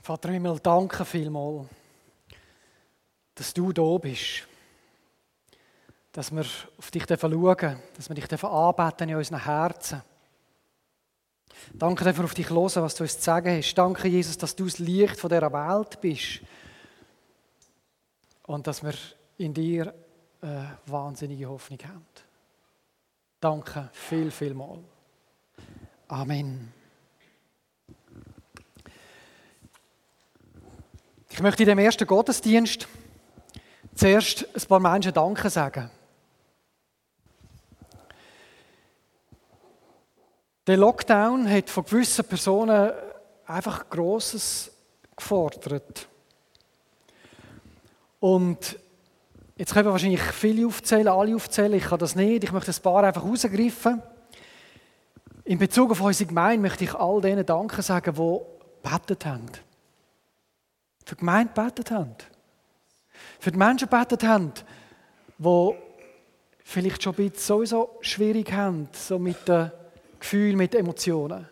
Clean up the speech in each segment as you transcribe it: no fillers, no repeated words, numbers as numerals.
Vater im Himmel, danke vielmals, dass du da bist. Dass wir auf dich schauen dürfen, dass wir dich anbeten in unseren Herzen. Danke, dass wir auf dich hören, was du uns zu sagen hast. Danke, Jesus, dass du das Licht von dieser Welt bist. Und dass wir in dir eine wahnsinnige Hoffnung haben. Danke vielmals. Amen. Ich möchte in dem ersten Gottesdienst zuerst ein paar Menschen Danke sagen. Der Lockdown hat von gewissen Personen einfach Grosses gefordert. Und jetzt können wir wahrscheinlich viele aufzählen, alle aufzählen, ich kann das nicht, ich möchte ein paar einfach rausgreifen. In Bezug auf unsere Gemeinde möchte ich all denen Danke sagen, die gebetet haben. Für die Gemeinde gebetet haben. Für die Menschen gebetet haben, die vielleicht schon ein bisschen sowieso schwierig haben, so mit den Gefühlen, mit den Emotionen.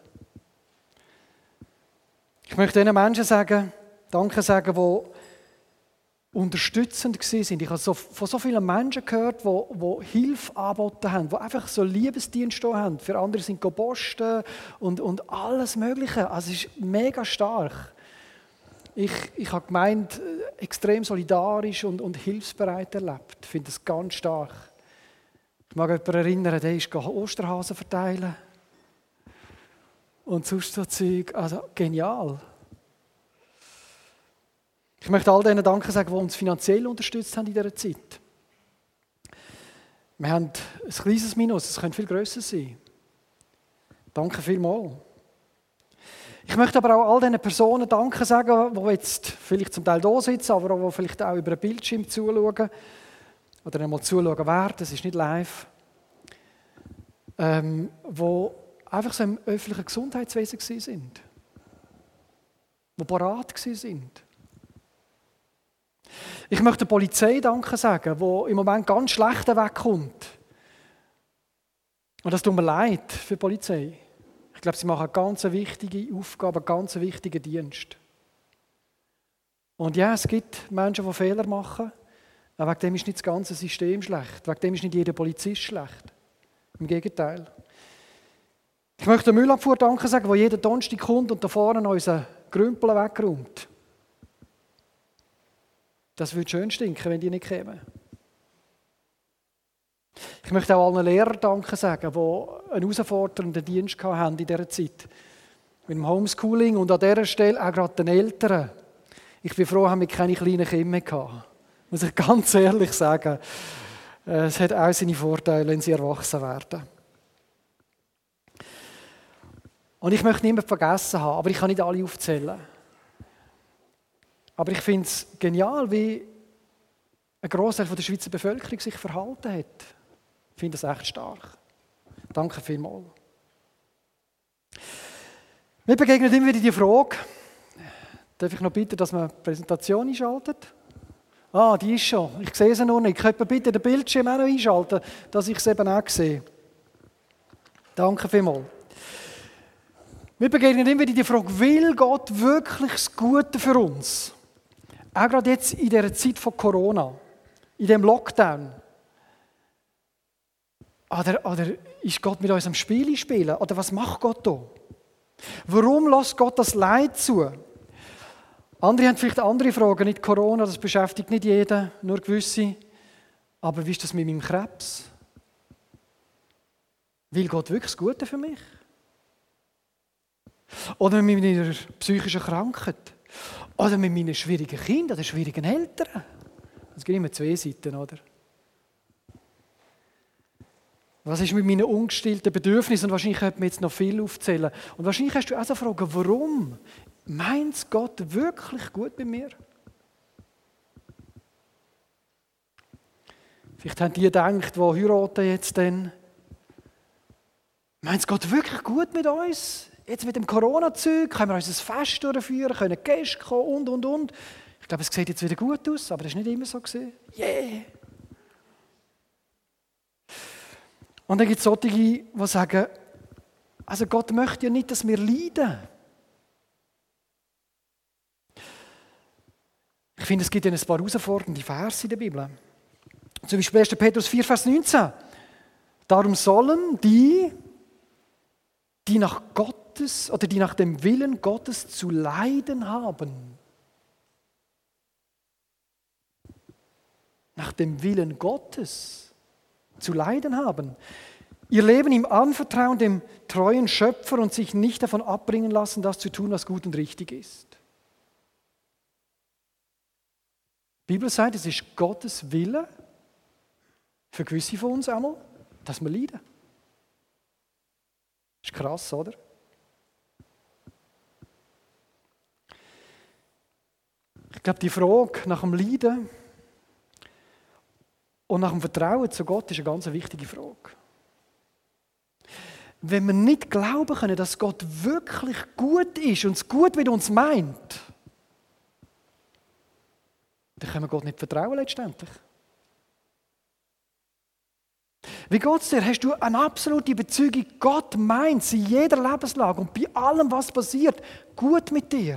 Ich möchte diesen Menschen Danke sagen, die unterstützend waren. Ich habe von so vielen Menschen gehört, die Hilfe angeboten haben, die einfach so Liebesdienst haben. Für andere sind posten und alles Mögliche. Also es ist mega stark. Ich habe gemeint, extrem solidarisch und hilfsbereit erlebt. Ich finde das ganz stark. Ich mag jemanden erinnern, der ist Osterhasen verteilen. Und sonst so Zeug. Also genial. Ich möchte all denen Danke sagen, die uns finanziell unterstützt haben in dieser Zeit. Wir haben ein kleines Minus, es könnte viel grösser sein. Danke vielmals. Ich möchte aber auch all diesen Personen Danke sagen, die jetzt vielleicht zum Teil da sitzen, aber auch die vielleicht auch über einen Bildschirm zuschauen oder einmal zuschauen werden, das ist nicht live, die einfach so im öffentlichen Gesundheitswesen sind, die parat sind. Ich möchte der Polizei Danke sagen, die im Moment ganz schlecht wegkommt. Und das tut mir leid für die Polizei. Ich glaube, sie machen eine ganz wichtige Aufgabe, einen ganz wichtigen Dienst. Und ja, es gibt Menschen, die Fehler machen, aber wegen dem ist nicht das ganze System schlecht. Wegen dem ist nicht jeder Polizist schlecht. Im Gegenteil. Ich möchte der Müllabfuhr Danke sagen, wo jeden Donnerstag kommt und da vorne unseren Grümpel wegräumt. Das würde schön stinken, wenn die nicht kämen. Ich möchte auch allen Lehrern Danke sagen, die einen herausfordernden Dienst hatten in dieser Zeit. Mit dem Homeschooling und an dieser Stelle auch gerade den Eltern. Ich bin froh, dass wir keine kleinen Kinder mehr hatten. Muss ich ganz ehrlich sagen. Es hat auch seine Vorteile, wenn sie erwachsen werden. Und ich möchte niemanden vergessen haben, aber ich kann nicht alle aufzählen. Aber ich finde es genial, wie ein Großteil der Schweizer Bevölkerung sich verhalten hat. Ich finde das echt stark. Danke vielmals. Mir begegnet immer wieder die Frage, darf ich noch bitten, dass man die Präsentation einschaltet? Ah, die ist schon. Ich sehe sie noch nicht. Könnt ihr bitte den Bildschirm auch noch einschalten, dass ich es eben auch sehe? Danke vielmals. Mir begegnet immer wieder die Frage, will Gott wirklich das Gute für uns? Auch gerade jetzt in dieser Zeit von Corona, in diesem Lockdown. Oder ist Gott mit uns am Spiel spielen? Oder was macht Gott da? Warum lässt Gott das Leid zu? Andere haben vielleicht andere Fragen, nicht Corona, das beschäftigt nicht jeden, nur gewisse. Aber wie ist das mit meinem Krebs? Will Gott wirklich das Gute für mich? Oder mit meiner psychischen Krankheit? Oder mit meinen schwierigen Kindern oder schwierigen Eltern? Es gibt immer zwei Seiten, oder? Was ist mit meinen ungestillten Bedürfnissen? Und wahrscheinlich könnte man jetzt noch viel aufzählen. Und wahrscheinlich hast du auch so Fragen, warum meint Gott wirklich gut bei mir? Vielleicht haben die gedacht, die heiraten jetzt dann, meint Gott wirklich gut mit uns? Jetzt mit dem Corona-Zeug können wir unser Fest durchführen, können Gäste kommen und. Ich glaube, es sieht jetzt wieder gut aus, aber das war nicht immer so. Yeah! Und dann gibt es solche, die sagen, also Gott möchte ja nicht, dass wir leiden. finde, es gibt ein paar herausfordernde Verse in der Bibel. Zum Beispiel 1. Petrus 4, Vers 19. Darum sollen die nach Gottes oder die nach dem Willen Gottes zu leiden haben. Nach dem Willen Gottes zu leiden haben. Ihr Leben ihm anvertrauen, dem treuen Schöpfer, und sich nicht davon abbringen lassen, das zu tun, was gut und richtig ist. Die Bibel sagt, es ist Gottes Wille, für gewisse von uns einmal, dass wir leiden. Das ist krass, oder? Ich glaube, die Frage nach dem Leiden und nach dem Vertrauen zu Gott ist eine ganz wichtige Frage. Wenn wir nicht glauben können, dass Gott wirklich gut ist und es gut mit uns meint, dann können wir Gott nicht vertrauen letztendlich. Wie geht es dir? Hast du eine absolute Überzeugung, Gott meint es in jeder Lebenslage und bei allem, was passiert, gut mit dir?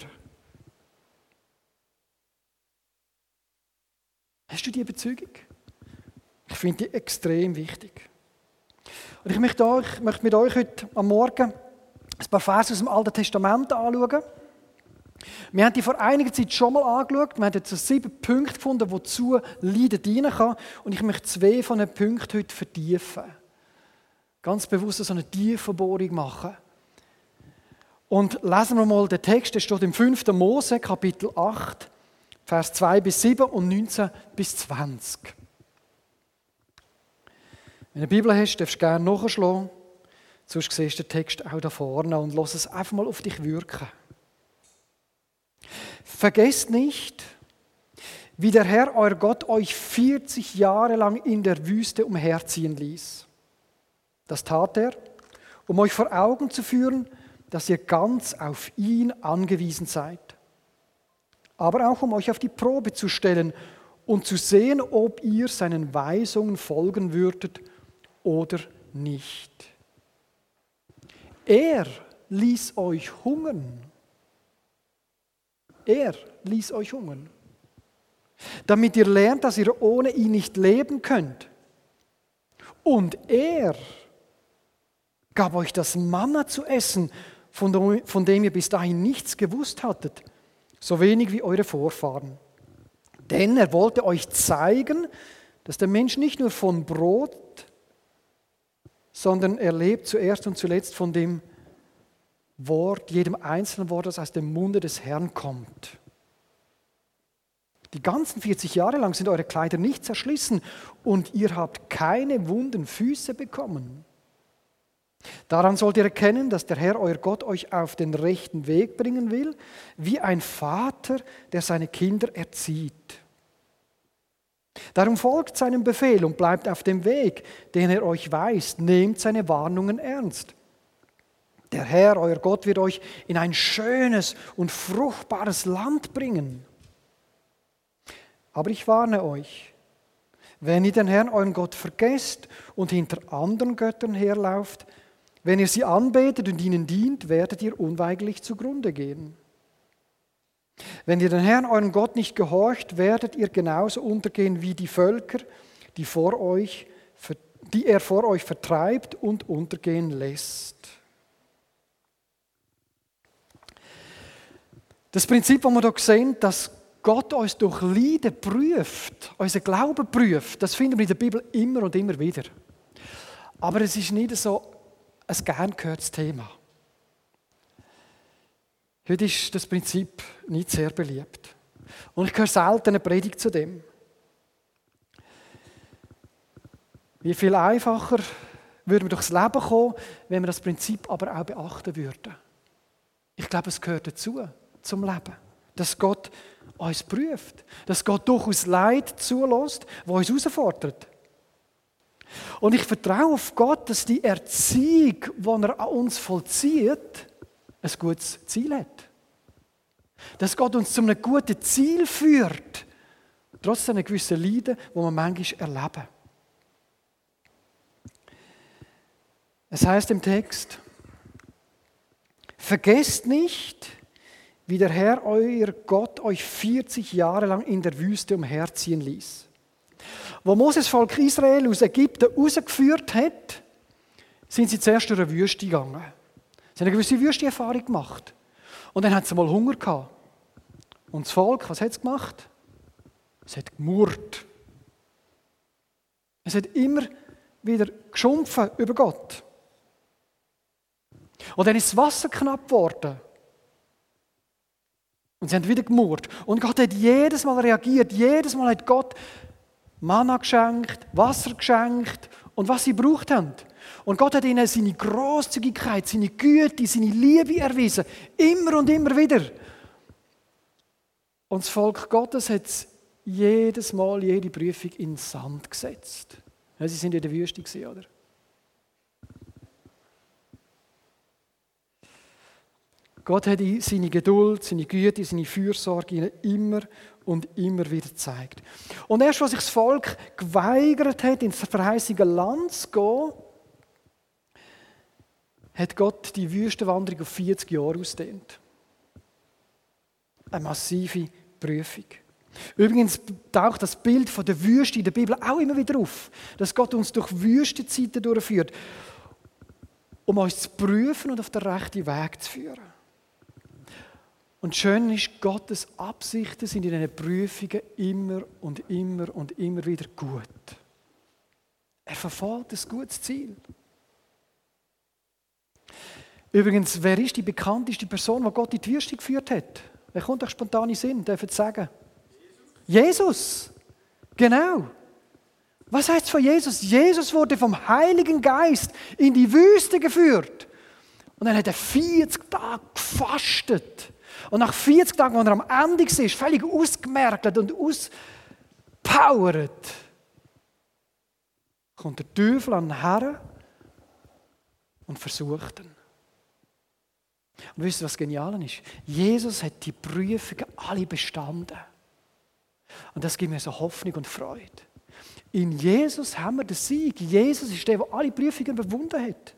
Hast du die Überzeugung? Ich finde die extrem wichtig. Und ich möchte mit euch heute am Morgen ein paar Verse aus dem Alten Testament anschauen. Wir haben die vor einiger Zeit schon mal angeschaut. Wir haben jetzt so 7 Punkte gefunden, wozu Leiden dienen kann. Und ich möchte 2 von den Punkten heute vertiefen. Ganz bewusst so eine Tiefenbohrung machen. Und lesen wir mal den Text, der steht im 5. Mose, Kapitel 8, Vers 2 bis 7 und 19 bis 20. Wenn du eine Bibel hast, darfst du gerne nachschlagen. Sonst siehst du den Text auch da vorne und lass es einfach mal auf dich wirken. Vergesst nicht, wie der Herr, euer Gott, euch 40 Jahre lang in der Wüste umherziehen ließ. Das tat er, um euch vor Augen zu führen, dass ihr ganz auf ihn angewiesen seid. Aber auch um euch auf die Probe zu stellen und zu sehen, ob ihr seinen Weisungen folgen würdet oder nicht. Er ließ euch hungern. Er ließ euch hungern. Damit ihr lernt, dass ihr ohne ihn nicht leben könnt. Und er gab euch das Manna zu essen, von dem ihr bis dahin nichts gewusst hattet, so wenig wie eure Vorfahren. Denn er wollte euch zeigen, dass der Mensch nicht nur von Brot, sondern er lebt zuerst und zuletzt von dem Wort, jedem einzelnen Wort, das aus dem Munde des Herrn kommt. Die ganzen 40 Jahre lang sind eure Kleider nicht zerschlissen und ihr habt keine wunden Füße bekommen. Daran sollt ihr erkennen, dass der Herr, euer Gott, euch auf den rechten Weg bringen will, wie ein Vater, der seine Kinder erzieht. Darum folgt seinem Befehl und bleibt auf dem Weg, den er euch weist. Nehmt seine Warnungen ernst. Der Herr, euer Gott, wird euch in ein schönes und fruchtbares Land bringen. Aber ich warne euch, wenn ihr den Herrn, euren Gott, vergesst und hinter anderen Göttern herlauft, wenn ihr sie anbetet und ihnen dient, werdet ihr unweigerlich zugrunde gehen. Wenn ihr den Herrn, euren Gott, nicht gehorcht, werdet ihr genauso untergehen wie die Völker, die er vor euch vertreibt und untergehen lässt. Das Prinzip, das wir hier sehen, dass Gott uns durch Leiden prüft, unseren Glauben prüft, das finden wir in der Bibel immer und immer wieder. Aber es ist nicht so ein gern gehörtes Thema. Heute ist das Prinzip nicht sehr beliebt. Und ich höre selten eine Predigt zu dem. Wie viel einfacher würden wir durchs Leben kommen, wenn wir das Prinzip aber auch beachten würden. Ich glaube, es gehört dazu, zum Leben. Dass Gott uns prüft. Dass Gott durchaus Leid zulässt, das uns herausfordert. Und ich vertraue auf Gott, dass die Erziehung, die er an uns vollzieht, ein gutes Ziel hat. Dass Gott uns zu einem guten Ziel führt, trotz einer gewissen Leiden, die wir manchmal erleben. Es heißt im Text, vergesst nicht, wie der Herr, euer Gott, euch 40 Jahre lang in der Wüste umherziehen ließ. Wo Moses Volk Israel aus Ägypten rausgeführt hat, sind sie zuerst durch eine Wüste gegangen. Sie haben eine gewisse Wüstenerfahrung gemacht. Und dann hat sie mal Hunger gehabt. Und das Volk, was hat es gemacht? Es hat gemurrt. Es hat immer wieder geschumpfen über Gott. Und dann ist das Wasser knapp geworden. Und sie haben wieder gemurrt. Und Gott hat jedes Mal reagiert. Jedes Mal hat Gott Manna geschenkt, Wasser geschenkt und was sie gebraucht haben. Und Gott hat ihnen seine Grosszügigkeit, seine Güte, seine Liebe erwiesen. Immer und immer wieder. Und das Volk Gottes hat jedes Mal, jede Prüfung in den Sand gesetzt. Ja, sie sind in der Wüste gewesen, oder? Gott hat seine Geduld, seine Güte, seine Fürsorge ihnen immer und immer wieder gezeigt. Und erst als sich das Volk geweigert hat, ins verheißene Land zu gehen, hat Gott die Wüstenwanderung auf 40 Jahre ausgedehnt. Eine massive Prüfung. Übrigens taucht das Bild von der Wüste in der Bibel auch immer wieder auf, dass Gott uns durch Wüstenzeiten durchführt, um uns zu prüfen und auf den rechten Weg zu führen. Und schön ist, Gottes Absichten sind in diesen Prüfungen immer und immer und immer wieder gut. Er verfolgt ein gutes Ziel. Übrigens, wer ist die bekannteste Person, die Gott in die Wüste geführt hat? Wer kommt euch spontan in den Sinn? Dürft ihr sagen? Jesus. Genau. Was heißt es von Jesus? Jesus wurde vom Heiligen Geist in die Wüste geführt. Und dann hat er 40 Tage gefastet. Und nach 40 Tagen, als er am Ende war, völlig ausgemerkt und auspowert, kommt der Teufel an den Herrn und versucht ihn. Und wisst ihr, was genial ist? Jesus hat die Prüfungen alle bestanden. Und das gibt mir so Hoffnung und Freude. In Jesus haben wir den Sieg. Jesus ist der, der alle Prüfungen überwunden hat.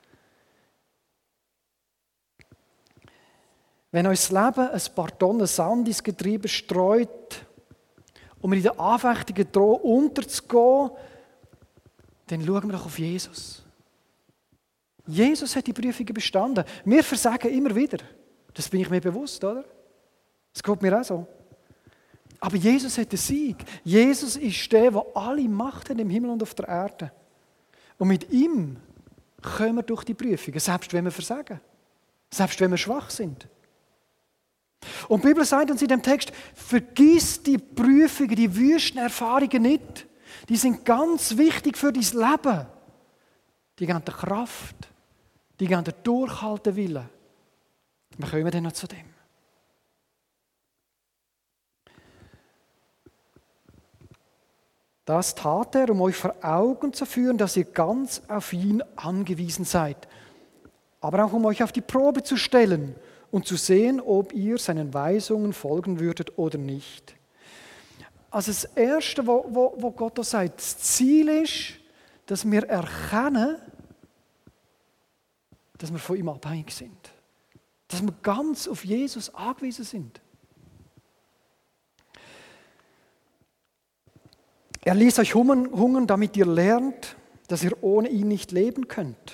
Wenn uns das Leben ein paar Tonnen Sand ins Getriebe streut und wir in den Anfechtungen drohen, unterzugehen, dann schauen wir doch auf Jesus. Jesus hat die Prüfungen bestanden. Wir versagen immer wieder. Das bin ich mir bewusst, oder? Das geht mir auch so. Aber Jesus hat den Sieg. Jesus ist der, der alle Macht hat im Himmel und auf der Erde. Und mit ihm kommen wir durch die Prüfungen, selbst wenn wir versagen. Selbst wenn wir schwach sind. Und die Bibel sagt uns in dem Text, vergiss die Prüfungen, die Wüstenerfahrungen nicht. Die sind ganz wichtig für dein Leben. Die geben dir Kraft. Die geben dir Durchhaltewillen. Wir kommen dann noch zu dem. Das tat er, um euch vor Augen zu führen, dass ihr ganz auf ihn angewiesen seid. Aber auch um euch auf die Probe zu stellen und zu sehen, ob ihr seinen Weisungen folgen würdet oder nicht. Also das Erste, was Gott da sagt, das Ziel ist, dass wir erkennen, dass wir von ihm abhängig sind. Dass wir ganz auf Jesus angewiesen sind. Er ließ euch hungern, damit ihr lernt, dass ihr ohne ihn nicht leben könnt.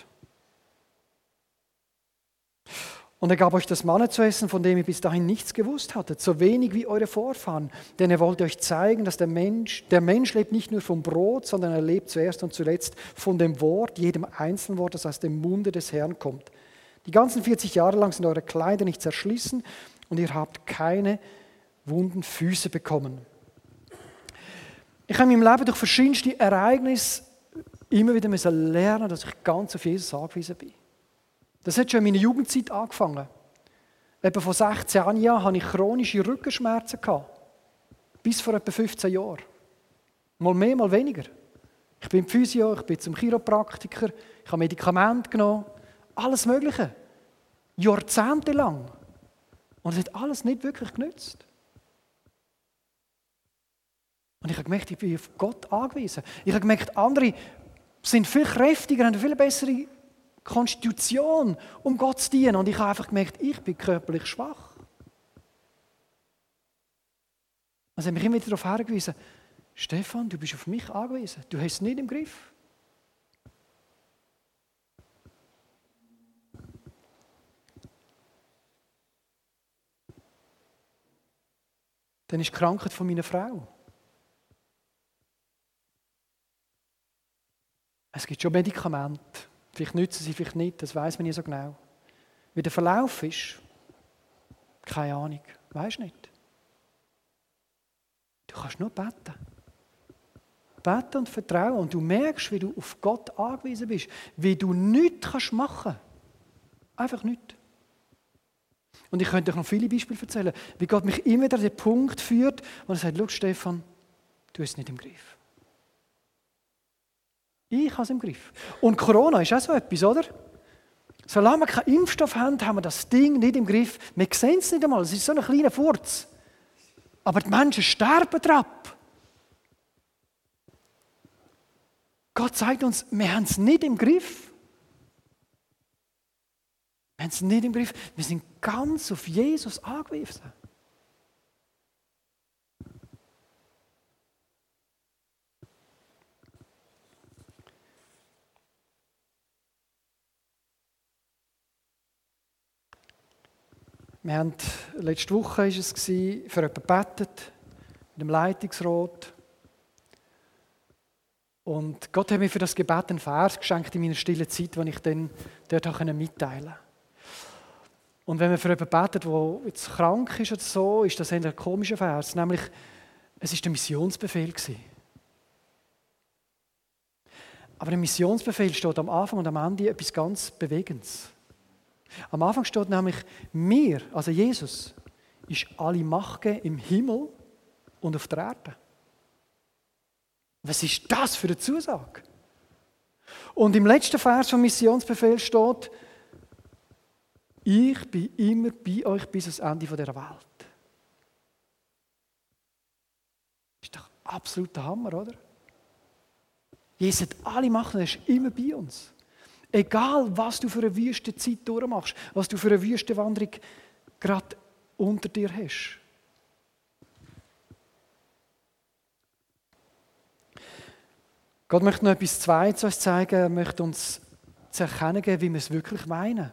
Und er gab euch das Manna zu essen, von dem ihr bis dahin nichts gewusst hattet, so wenig wie eure Vorfahren. Denn er wollte euch zeigen, dass der Mensch lebt nicht nur vom Brot, sondern er lebt zuerst und zuletzt von dem Wort, jedem einzelnen Wort, das aus dem Munde des Herrn kommt. Die ganzen 40 Jahre lang sind eure Kleider nicht zerschlissen und ihr habt keine wunden Füße bekommen. Ich habe in meinem Leben durch verschiedenste Ereignisse immer wieder lernen, dass ich ganz auf Jesus angewiesen bin. Das hat schon in meiner Jugendzeit angefangen. Etwa vor 16 Jahren hatte ich chronische Rückenschmerzen. Bis vor etwa 15 Jahren. Mal mehr, mal weniger. Ich bin Physio, ich bin zum Chiropraktiker, ich habe Medikamente genommen. Alles Mögliche. Jahrzehntelang. Und es hat alles nicht wirklich genützt. Und ich habe gemerkt, ich bin auf Gott angewiesen. Ich habe gemerkt, andere sind viel kräftiger, haben eine viel bessere Konstitution, um Gott zu dienen. Und ich habe einfach gemerkt, ich bin körperlich schwach. Also haben mich immer wieder darauf hingewiesen, Stefan, du bist auf mich angewiesen. Du hast es nicht im Griff. Dann ist die Krankheit von meiner Frau. Es gibt schon Medikamente. Vielleicht nützen sie, vielleicht nicht, das weiß man nicht so genau. Wie der Verlauf ist, keine Ahnung, weisst nicht. Du kannst nur beten. Beten und vertrauen. Und du merkst, wie du auf Gott angewiesen bist. Wie du nichts machen kannst. Einfach nichts. Und ich könnte euch noch viele Beispiele erzählen, wie Gott mich immer wieder an den Punkt führt, wo er sagt, schau Stefan, du hast es nicht im Griff. Ich habe es im Griff. Und Corona ist auch so etwas, oder? Solange wir keinen Impfstoff haben, haben wir das Ding nicht im Griff. Wir sehen es nicht einmal, es ist so ein kleiner Furz. Aber die Menschen sterben daran. Gott sagt uns, wir haben es nicht im Griff. Wir haben es nicht im Griff. Wir sind ganz auf Jesus angewiesen. Wir haben letzte Woche war es, für jemanden gebetet, mit dem Leitungsrat. Und Gott hat mir für das Gebet einen Vers geschenkt in meiner stillen Zeit, den ich dann dort mitteilen konnte. Und wenn man für jemanden betet, der jetzt krank ist oder so, ist das ein komischer Vers. Nämlich, es war der Missionsbefehl. Aber im Missionsbefehl steht am Anfang und am Ende etwas ganz Bewegendes. Am Anfang steht nämlich, mir, also Jesus, ist alle Macht gegeben im Himmel und auf der Erde. Was ist das für eine Zusage? Und im letzten Vers vom Missionsbefehl steht, ich bin immer bei euch bis ans Ende dieser Welt. Das ist doch absoluter Hammer, oder? Jesus hat alle Macht und er ist immer bei uns. Egal, was du für eine wüste Zeit durchmachst, was du für eine wüste Wanderung gerade unter dir hast. Gott möchte noch etwas Zweites uns zeigen. Er möchte uns zu erkennen geben, wie wir es wirklich meinen.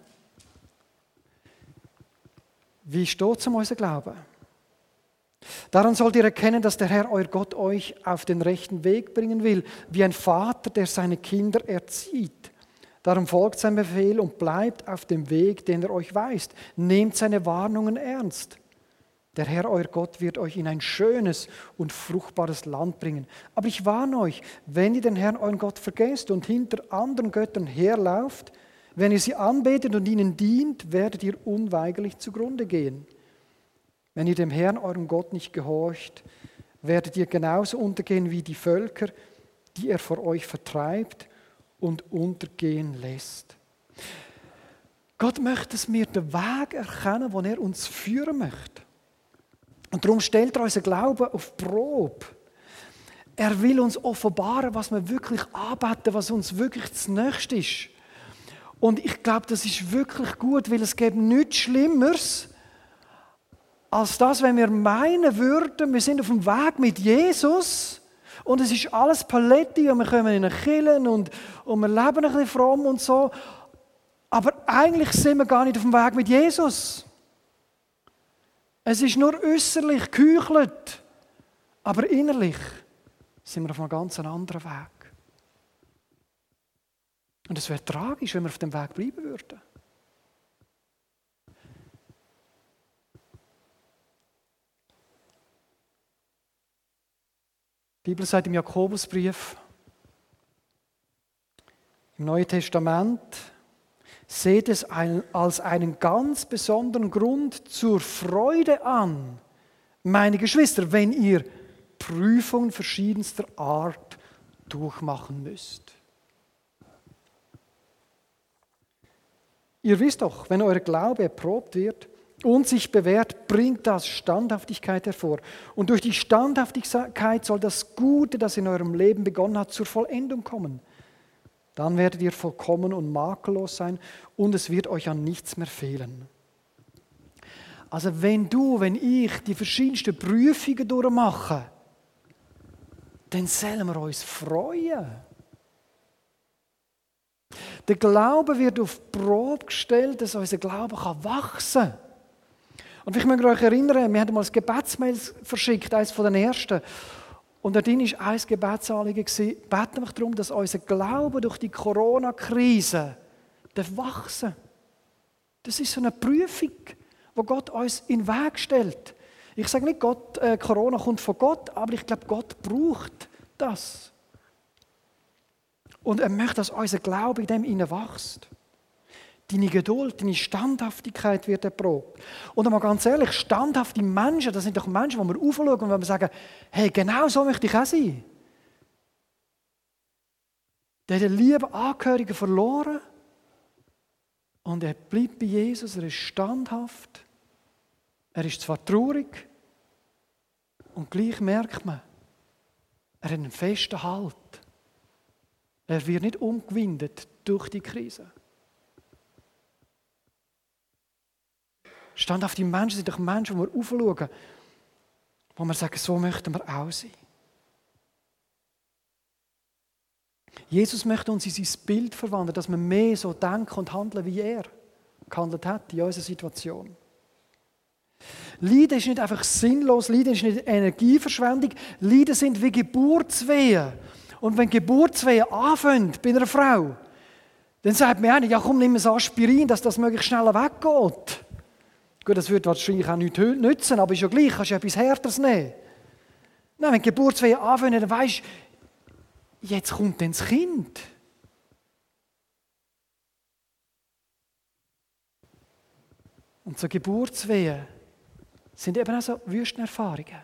Wie steht es um unseren Glauben? Daran sollt ihr erkennen, dass der Herr, euer Gott, euch auf den rechten Weg bringen will, wie ein Vater, der seine Kinder erzieht. Darum folgt sein Befehl und bleibt auf dem Weg, den er euch weist. Nehmt seine Warnungen ernst. Der Herr, euer Gott, wird euch in ein schönes und fruchtbares Land bringen. Aber ich warne euch, wenn ihr den Herrn, euren Gott, vergesst und hinter anderen Göttern herlauft, wenn ihr sie anbetet und ihnen dient, werdet ihr unweigerlich zugrunde gehen. Wenn ihr dem Herrn, eurem Gott, nicht gehorcht, werdet ihr genauso untergehen wie die Völker, die er vor euch vertreibt und untergehen lässt. Gott möchte, dass wir den Weg erkennen, den er uns führen möchte. Und darum stellt er unseren Glauben auf Probe. Er will uns offenbaren, was wir wirklich anbeten, was uns wirklich das Nächste ist. Und ich glaube, das ist wirklich gut, weil es gibt nichts Schlimmeres, als das, wenn wir meinen würden, wir sind auf dem Weg mit Jesus und es ist alles Paletti und wir kommen in eine Kirche und wir leben ein bisschen fromm und so. Aber eigentlich sind wir gar nicht auf dem Weg mit Jesus. Es ist nur äußerlich geheuchelt, aber innerlich sind wir auf einem ganz anderen Weg. Und es wäre tragisch, wenn wir auf dem Weg bleiben würden. Die Bibel sagt im Jakobusbrief, im Neuen Testament, seht es als einen ganz besonderen Grund zur Freude an, meine Geschwister, wenn ihr Prüfungen verschiedenster Art durchmachen müsst. Ihr wisst doch, wenn euer Glaube erprobt wird und sich bewährt, bringt das Standhaftigkeit hervor. Und durch die Standhaftigkeit soll das Gute, das in eurem Leben begonnen hat, zur Vollendung kommen. Dann werdet ihr vollkommen und makellos sein und es wird euch an nichts mehr fehlen. Also wenn ich die verschiedensten Prüfungen durchmache, dann sollen wir uns freuen. Der Glaube wird auf die Probe gestellt, dass unser Glaube wachsen kann. Und ich möchte euch erinnern, wir haben mal ein Gebetsmail verschickt, eines von den ersten. Und dort war ein Gebetsanliegen, beten wir darum, dass unser Glaube durch die Corona-Krise wachsen darf. Das ist so eine Prüfung, die Gott uns in den Weg stellt. Ich sage nicht, Corona kommt von Gott, aber ich glaube, Gott braucht das. Und er möchte, dass unser Glaube in dem innen wächst. Deine Geduld, deine Standhaftigkeit wird erprobt. Und einmal ganz ehrlich, standhafte Menschen, das sind doch Menschen, die wir aufschauen und wenn wir sagen, hey, genau so möchte ich auch sein. Der hat den lieben Angehörigen verloren und er bleibt bei Jesus, er ist standhaft. Er ist zwar traurig und gleich merkt man, er hat einen festen Halt. Er wird nicht umgewindet durch die Krise. Standhafte Menschen sind doch Menschen, die wir aufschauen, wo wir sagen, so möchten wir auch sein. Jesus möchte uns in sein Bild verwandeln, dass wir mehr so denken und handeln, wie er gehandelt hat in unserer Situation. Leiden ist nicht einfach sinnlos, Leiden ist nicht Energieverschwendung, Leiden sind wie Geburtswehen. Und wenn Geburtswehen anfangen bei einer Frau, dann sagt mir einer, ja komm, nimm ein Aspirin, dass das möglichst schnell weggeht. Gut, das würde wahrscheinlich auch nicht nützen, aber ist ja gleich, kannst du etwas Härteres nehmen. Nein, wenn Geburtswehen anfangen, dann weisst du, jetzt kommt dann das Kind. Und so Geburtswehen sind eben auch so Wüstenerfahrungen.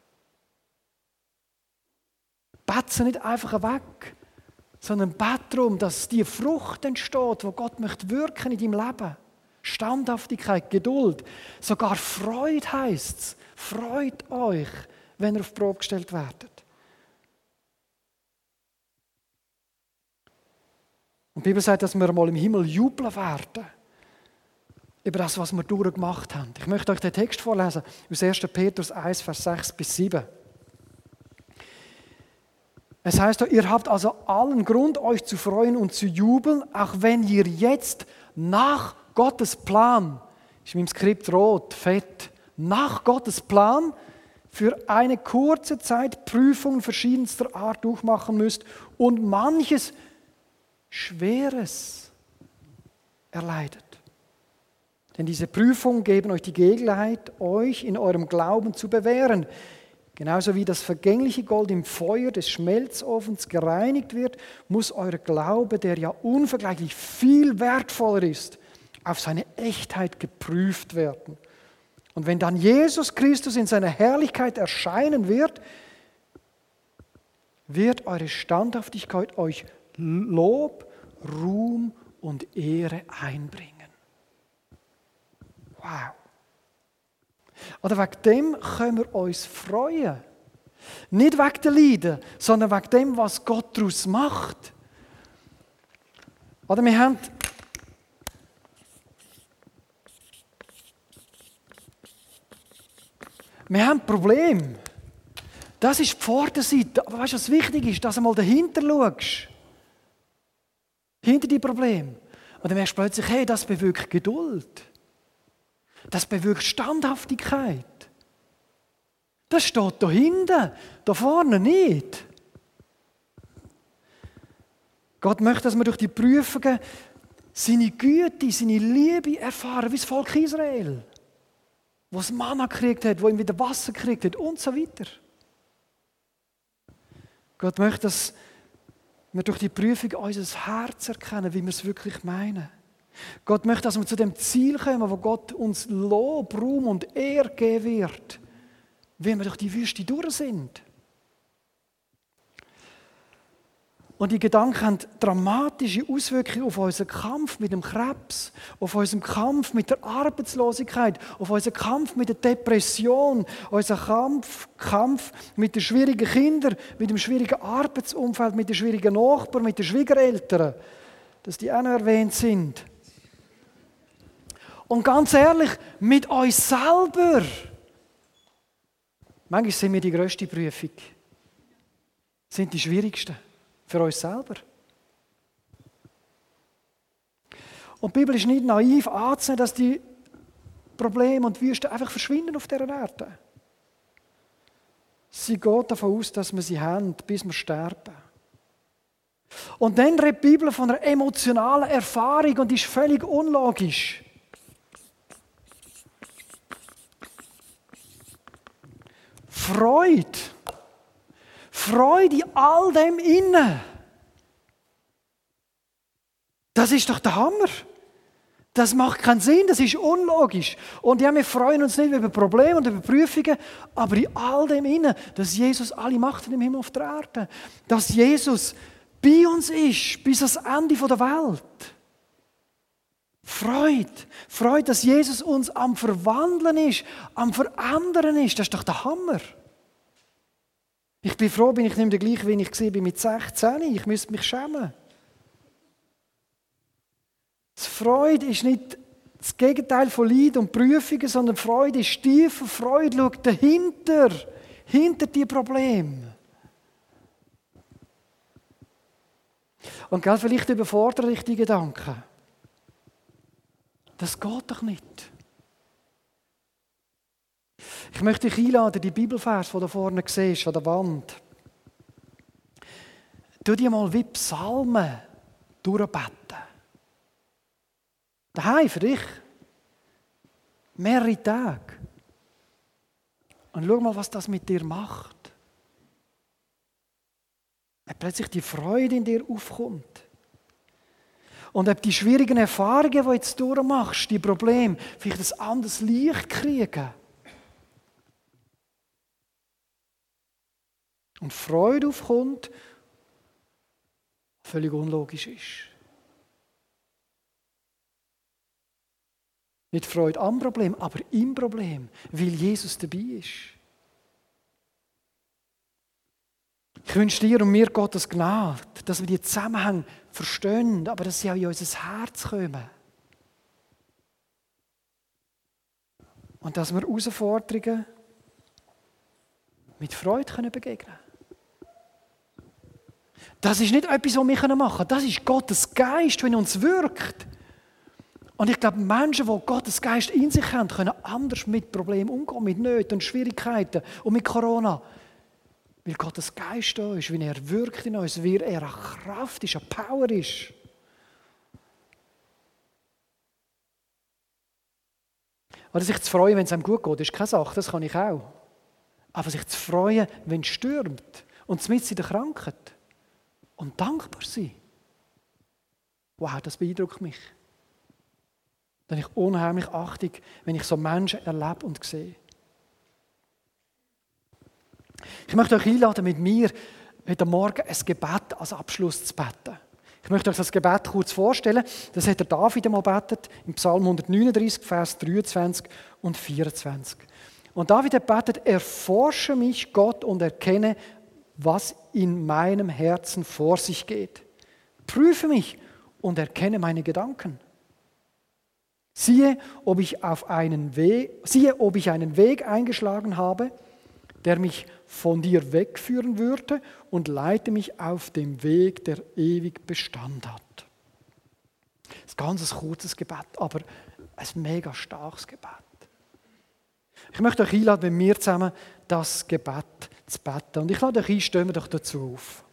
Betze nicht einfach weg, sondern bete darum, dass die Frucht entsteht, die Gott möchte wirken in deinem Leben. Standhaftigkeit, Geduld, sogar Freude heisst es. Freut euch, wenn ihr auf die Probe gestellt werdet. Und die Bibel sagt, dass wir mal im Himmel jubeln werden über das, was wir durchgemacht haben. Ich möchte euch den Text vorlesen aus 1. Petrus 1, Vers 6 bis 7. Es heißt, ihr habt also allen Grund, euch zu freuen und zu jubeln, auch wenn ihr jetzt nach Gottes Plan, ist in meinem Skript rot, fett, nach Gottes Plan für eine kurze Zeit Prüfungen verschiedenster Art durchmachen müsst und manches Schweres erleidet. Denn diese Prüfungen geben euch die Gelegenheit, euch in eurem Glauben zu bewähren. Genauso wie das vergängliche Gold im Feuer des Schmelzofens gereinigt wird, muss euer Glaube, der ja unvergleichlich viel wertvoller ist, auf seine Echtheit geprüft werden. Und wenn dann Jesus Christus in seiner Herrlichkeit erscheinen wird, wird eure Standhaftigkeit euch Lob, Ruhm und Ehre einbringen. Wow. Oder wegen dem können wir uns freuen. Nicht wegen der Leiden, sondern wegen dem, was Gott daraus macht. Oder wir haben ein Problem. Das ist die Vorderseite. Aber weißt du, was wichtig ist? Dass du mal dahinter schaust. Hinter die Probleme. Und dann merkst du plötzlich, hey, das bewirkt Geduld. Das bewirkt Standhaftigkeit. Das steht da hinten, da vorne nicht. Gott möchte, dass wir durch die Prüfungen seine Güte, seine Liebe erfahren, wie das Volk Israel, wo es Manna gekriegt hat, wo ihm wieder Wasser gekriegt hat und so weiter. Gott möchte, dass wir durch die Prüfung unser Herz erkennen, wie wir es wirklich meinen. Gott möchte, dass wir zu dem Ziel kommen, wo Gott uns Lob, Ruhm und Ehre geben wird, wenn wir durch die Wüste durch sind. Und die Gedanken haben dramatische Auswirkungen auf unseren Kampf mit dem Krebs, auf unseren Kampf mit der Arbeitslosigkeit, auf unseren Kampf mit der Depression, unseren Kampf mit den schwierigen Kindern, mit dem schwierigen Arbeitsumfeld, mit den schwierigen Nachbarn, mit den Schwiegereltern, dass die auch noch erwähnt sind. Und ganz ehrlich, mit uns selber. Manchmal sind wir die grösste Prüfung. Sind die schwierigsten für uns selber. Und die Bibel ist nicht naiv anzunehmen, dass die Probleme und Wüsten einfach verschwinden auf dieser Erde. Sie geht davon aus, dass wir sie haben, bis wir sterben. Und dann redet die Bibel von einer emotionalen Erfahrung und die ist völlig unlogisch. Freude. Freude in all dem Innen. Das ist doch der Hammer. Das macht keinen Sinn, das ist unlogisch. Und ja, wir freuen uns nicht über Probleme und über Prüfungen, aber in all dem Innen, dass Jesus alle Macht hat im Himmel auf der Erde. Dass Jesus bei uns ist, bis ans Ende der Welt. Freude. Freude, dass Jesus uns am Verwandeln ist, am Verändern ist. Das ist doch der Hammer. Ich bin froh, bin ich nicht mehr der gleiche, wie ich war mit 16. Ich müsste mich schämen. Die Freude ist nicht das Gegenteil von Leid und Prüfungen, sondern Freude ist tiefer. Freude schaut dahinter, hinter die Probleme. Und gell, vielleicht überfordere ich die Gedanken. Das geht doch nicht. Ich möchte dich einladen, die Bibelvers, die du vorne siehst, an der Wand. Tu die mal wie Psalmen durchbeten. Daheim für dich. Mehrere Tage. Und schau mal, was das mit dir macht. Ob plötzlich die Freude in dir aufkommt. Und ob die schwierigen Erfahrungen, die du jetzt durchmachst, die Probleme, vielleicht ein anderes Licht kriegen. Und Freude aufkommt, völlig unlogisch ist. Nicht Freude am Problem, aber im Problem, weil Jesus dabei ist. Ich wünsche dir und mir Gottes Gnade, dass wir die Zusammenhänge verstehen, aber dass sie auch in unser Herz kommen. Und dass wir Herausforderungen mit Freude begegnen können. Das ist nicht etwas, was wir machen können. Das ist Gottes Geist, der in uns wirkt. Und ich glaube, Menschen, die Gottes Geist in sich haben, können anders mit Problemen umgehen, mit Nöten und Schwierigkeiten und mit Corona. Weil Gottes Geist da ist, wie er wirkt in uns, wie er eine Kraft ist, eine Power ist. Oder sich zu freuen, wenn es einem gut geht, ist keine Sache, das kann ich auch. Aber sich zu freuen, wenn es stürmt und mitten in der Krankheit und dankbar sein. Wow, das beeindruckt mich. Da habe ich unheimlich Achtung, wenn ich so Menschen erlebe und sehe. Ich möchte euch einladen, mit mir heute Morgen ein Gebet als Abschluss zu beten. Ich möchte euch das Gebet kurz vorstellen. Das hat der David einmal gebetet, im Psalm 139, Vers 23 und 24. Und David hat gebetet, erforsche mich, Gott, und erkenne, was in meinem Herzen vor sich geht. Prüfe mich und erkenne meine Gedanken. Siehe, ob ich einen Weg eingeschlagen habe, der mich von dir wegführen würde, und leite mich auf dem Weg, der ewig Bestand hat. Das ist ein ganz kurzes Gebet, aber ein mega starkes Gebet. Ich möchte euch einladen, mit mir zusammen das Gebet zu beten. Und ich lade euch ein, stehen wir doch dazu auf.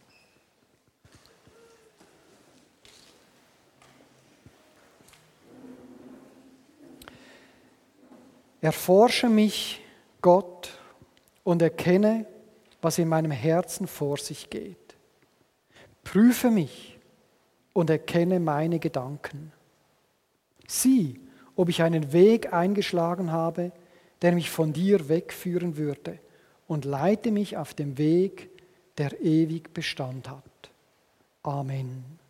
Erforsche mich, Gott, und erkenne, was in meinem Herzen vor sich geht. Prüfe mich und erkenne meine Gedanken. Sieh, ob ich einen Weg eingeschlagen habe, der mich von dir wegführen würde, und leite mich auf dem Weg, der ewig Bestand hat. Amen.